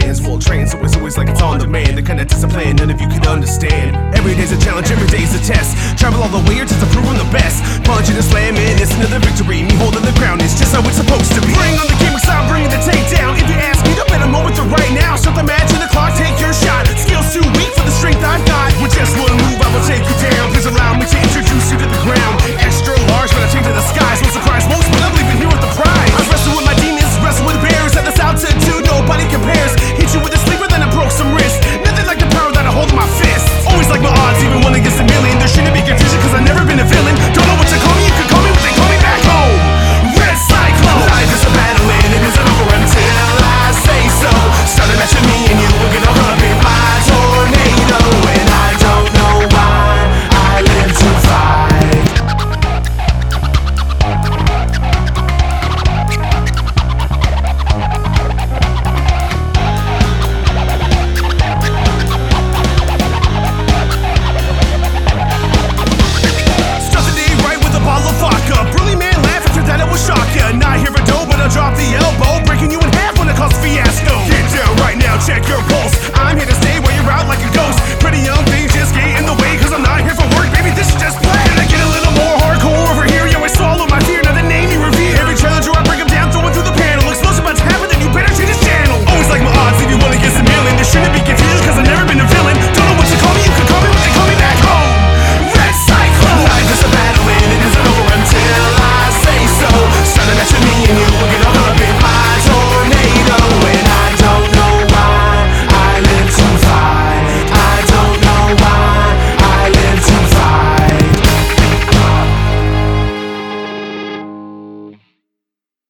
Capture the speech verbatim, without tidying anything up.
hands full trained, so it's always like it's on demand. The kind of discipline none of you could understand. Every day's a challenge, every day's a test. Travel all the way just to prove I'm the best. Punching and slamming, it's another victory. Me holding the crown, it's just how it's supposed